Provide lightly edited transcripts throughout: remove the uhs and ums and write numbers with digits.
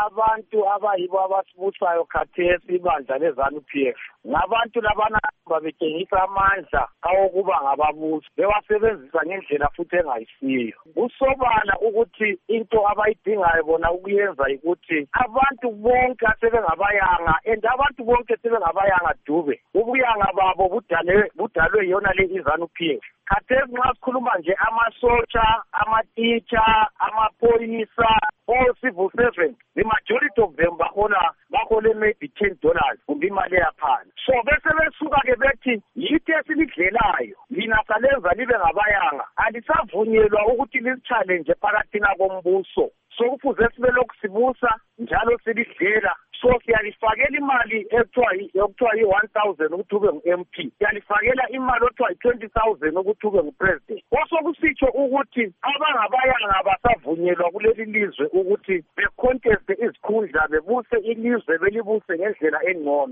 abantu abayibo abasibusayo khathesi ibandla leZANU-PF ngabantu labana babetshengisa amandla awokuba ngababusi bewasebenzisa ngendlela futhi engayisiyo. Kusobala ukuthi into abayidingayo bona ukuyenza ukuthi abantu bonke asebengabayanga and abantu bonke sebengabayanga dube ubuyanga babo budalwe yona le iZANU-PF. Khathesi nxa sikhuluma nje amasotsha, ama-teacher, amaphoyisa, all civil servants, the majority of them bahole maybe $10 kumbe imali yaphana. So bese besuka-ke bethi yithi esilidlelayo lina salenza libe ngabayanga alisavunyelwa ukuthi lisi-challenge phakathina kombuso. So kufuze sibe lokhu sibusa njalo silidlela. So siyalifakela imali ekuthiwa yi-1,000 ukuthi ube ngu-MP, siyalifakela imali okuthiwa yi-20,000 ukuthi ube ngu-president. Osokusitsho ukuthi abangabayanga abasavunyelwa kuleli lizwe ukuthi beconteste izikhundla bebuse ilizwe belibuse ngendlela engcono.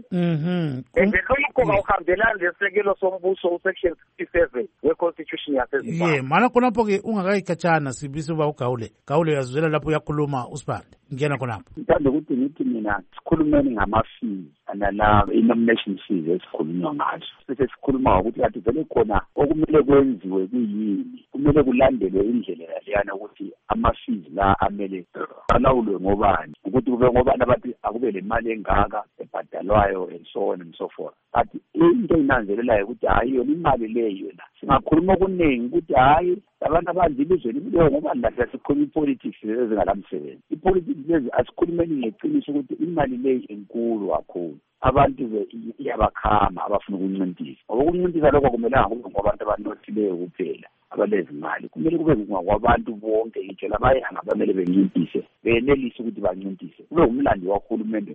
And lokho kawuhambelani lesekelo sombuso usection 67 we-constitution yaseZimbabwe. Mana khonapho-ke ungakayikhatshana sibise uba ugawule yazuzela lapho uyakhuluma uSibanda ngena khonapho. Ngithanda ukuthi ngithi mina sikhulumeni ngama-fees nala i-nomination fees esikhulunywa ngazo. Bese sikhuluma ngokuthi kade vele khona okumele kwenziwe kuyini, kumele kulandelwe indlela leyana ukuthi ama-fees la amele alawulwe ngobani, ukuthi kube ngobani abantu akube le mali engaka ebhadalwayo and so on and so forth. But into enanzelelayo ukuthi hayi yona imali leyo yona singakhuluma okuningi ukuthi hayi abantu abadla ilizweni kuleyo ngoba lahle sikhuluma i-politics ezingalamsebenzi. I-politics lezi asikhulumeni ngeqiniso ukuthi imali leyo enkulu kakhulu. Abantu iyabakhama abafuna ukuncintisa. Ngoba ukuncintisa lokho kumelanga kube ngabantu abanothileyo kuphela abalezi imali. Kumele kube ngabantu bonke ngitsho labayanga bamele bencintise benelise ukuthi bancintise. Kube umlando wakahulumende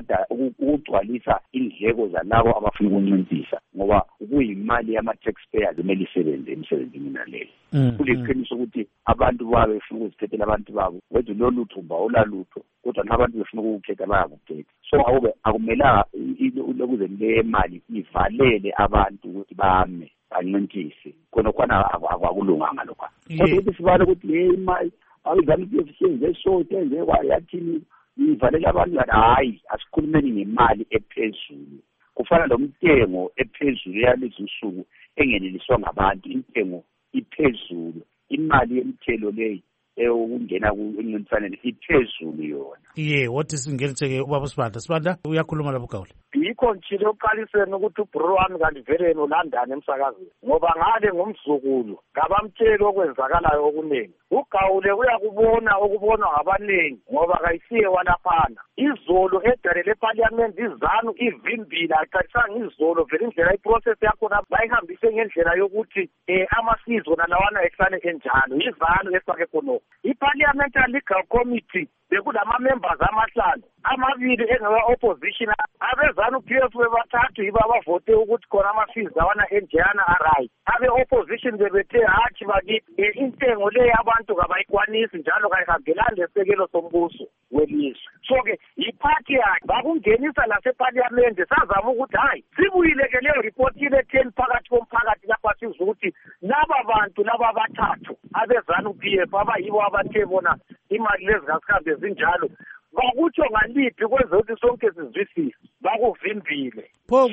ukugcwalisa indleko zalabo abafuna ukuncintisa ngoba kuyimali yama-taxpayers emele isebenze emsebenzini naleyo. Kuliqiniso ukuthi abantu babo befuna ukuzithethela abantu babo wenze lolu thumba olalutho kodwa nabantu befuna ukukhetha bayakukhetha. So akumelanga ukuze le mali ivalele abantu ukuthi bame bancintise khona akulunganga lokho. Kodwa ukuthi sibale ukuthi le imali awuzaniphi siyenze so tenze yathini ivalela abantu hayi asikhulumeni ngemali ephezulu. Kufana lomtengo ephezulu yalezi usuku engeneliswa ngabantu intengo iphezulu imali yemthelo leyi ukungena kuncintisane iphezulu yona. Wathi singelitheke ubaba Sibanda uyakhuluma lapho Gawule. Yikho njile uqaliseni ukuthi ubhuru wami kanti vele nolandana emsakazweni ngoba ngale ngomzukulu ngabamtsheli okwenzakalayo okuningi. UGawule uyakubona okubonwa ngabaningi ngoba kayisiye walaphana. Izolo edarele eParliament iZANU ivimbila aqalisanga izolo vele indlela iprocess yakhona bayihambise ngendlela yokuthi amasizo nalawana ehlale enjalo iZANU efake khona. I-Parliamentary Legal Committee bekulama-members amahlanu amabili engawa-opposition abeZANU-PF bebathathu yibo abavote ukuthi khona ama-fees lawana enjeyana aright. Abe-opposition bebethe hatshi bakithi intengo leyo abantu kabayikwanisi njalo kayihambelani lesekelo sombuso welizwe. So-ke yiphathi yakhe bakungenisa laseParliament sazama ukuthi hayi sibuyile-ke leyo report ile-10 phakathi komphakathi lapha sizwa ukuthi laba bantu laba abathathu abeZANU-PF abayibo abathe bona imali lezi ngasihambe zinjalo bakutsho ngaliphi kwenze ukuthi sonke sizwisise bakuvimbile.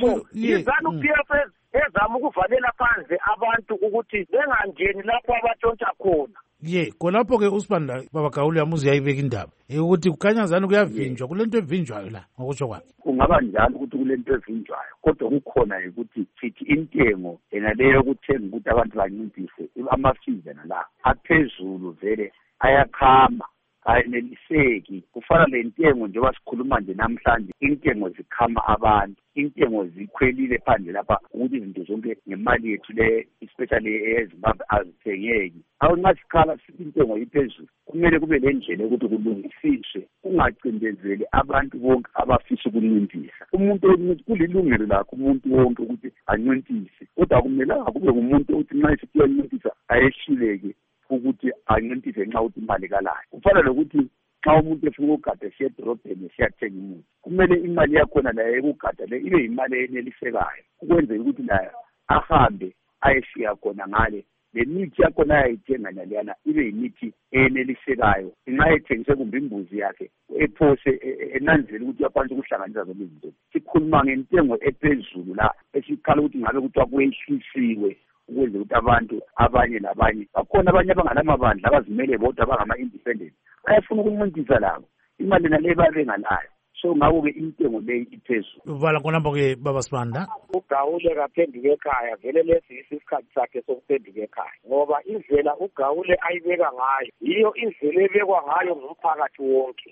iZANU-PF ezama ukuvalela phandle abantu ukuthi bengangeni lapho abatshontsha khona. Khonapho-ke uSibanda baba Gawule yamuzi yayibeka indaba ukuthi kukhanya zani kuyavinjwa kulento evinjwayo la ngokutsho kwakhe. Kungaba njalo ukuthi kulento evinjwayo kodwa kukhona ukuthi sithi intengo enaleyo ukuthenga ukuthi abantu banciphise ama-fees nala aphezulu vele ayakhama ayineliseki. Kufana le ntengo njengoba sikhuluma nje namhlanje intengo zikhama abantu intengo zikhwelile phandle lapha ukuthi izinto zonke ngemali yethu le especially eZimbabwe azithengeki. Awunxa sikhala intengo iphezulu kumele kube le ndlela ukuthi kulungisiswe kungacindezeli abantu bonke abafisa ukunciphisa. Umuntu kulilungelo lakhe umuntu wonke ukuthi anciphise kodwa akumelanga kube ngumuntu ukuthi nxa esithi anciphisa ayehluleke ukuthi anciphise nxa uthi imali kalayo. Kufana lokuthi xa umuntu efuna ukugada siya edorobheni siyathenga umuthi kumele imali yakhona layo ekugada le ibe imali enelisekayo ukwenzela ukuthi naye ahambe ayeshiya khona ngale le mithi yakhona ayayithenga naleyana ibe yimithi enelisekayo, nxa ethengise kumbe imbuzi yakhe ephose enanzele ukuthi uyakwanisa ukuhlanganisa zonke izinto. Sikhuluma ngentengo ephezulu la esikhala ukuthi ngabe kuthiwa kwehlisiwe ukwenza ukuthi abantu abanye labanye bakhona abanye abanganamabandla abazimele bodwa abangama-independent bayafuna ukuncintisa labo imali nale babengalayo. So ngako-ke intengo leyi iphezulu. Vala khonapho-ke baba Sibanda. uGawule kaphenduka ekhaya vele lesi isikhathi sakhe sokuphenduka ekhaya ngoba indlela uGawule ayibeka ngayo yiyo indlela ebekwa ngayo ngumphakathi wonke.